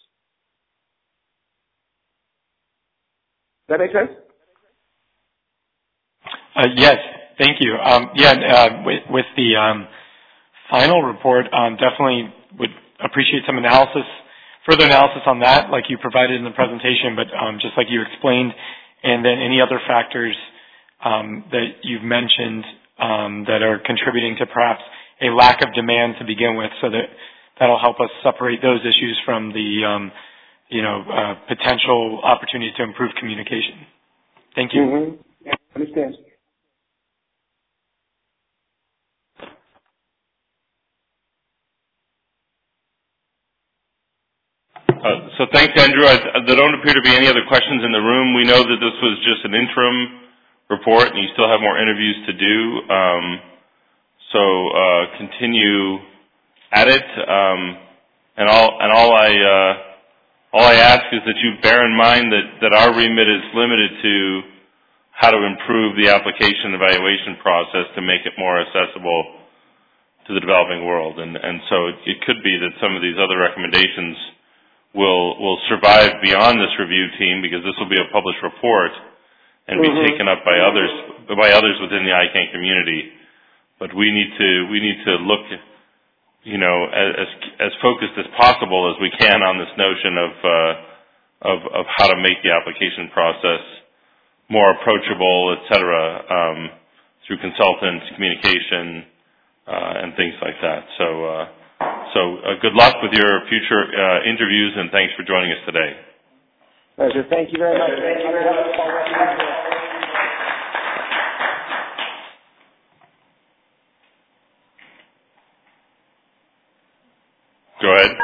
Does that make sense? Uh, yes, thank you. Um, yeah, uh, with, with the um, final report, um, definitely would appreciate some analysis, further analysis on that, like you provided in the presentation, but um, just like you explained, and then any other factors um, that you've mentioned um, that are contributing to perhaps a lack of demand to begin with, so that that'll help us separate those issues from the um, you know uh, potential opportunities to improve communication. Thank you. Mm-hmm. Yeah, I understand. Uh, so thanks, Andrew. I, there don't appear to be any other questions in the room. We know that this was just an interim report, and you still have more interviews to do. Um, so uh, continue at it. Um, and all and all I uh, all I ask is that you bear in mind that, that our remit is limited to how to improve the application evaluation process to make it more accessible to the developing world. And, and so it, it could be that some of these other recommendations will will survive beyond this review team, because this will be a published report and be mm-hmm. taken up by others by others within the I CANN community. But we need to we need to look, you know, as as focused as possible as we can on this notion of uh, of of how to make the application process more approachable, et cetera, um, through consultants, communication, uh, and things like that. So. Uh, So uh, good luck with your future uh, interviews, and thanks for joining us today. Pleasure. Thank you very much. Thank you very much. Go ahead.